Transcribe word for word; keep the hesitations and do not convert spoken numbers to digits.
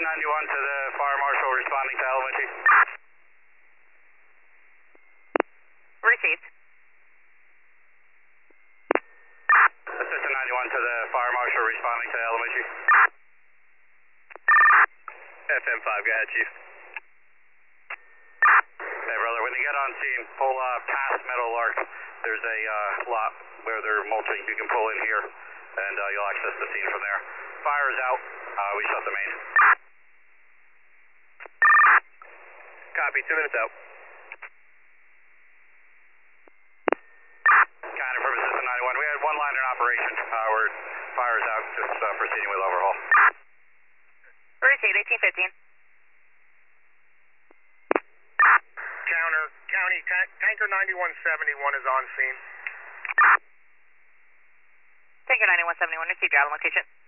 ninety-one to the fire marshal responding to elementary. Received. Assistant ninety-one to the fire marshal responding to elementary. F M five, go ahead, Chief. Hey, brother, when you get on scene, pull uh, past Meadowlark. There's a uh, lot where they're mulching. You can pull in here, and uh, you'll access the scene from there. Fire is out. Uh, we shut the main. Copy, two minutes out. Counting from Assistant ninety-one. We had one line in operation. Uh, we're fire is out, just uh, proceeding with overhaul. Received, eighteen fifteen. Counter, County, ta- Tanker ninety-one seventy-one is on scene. Tanker ninety-one seventy-one, received, your island location.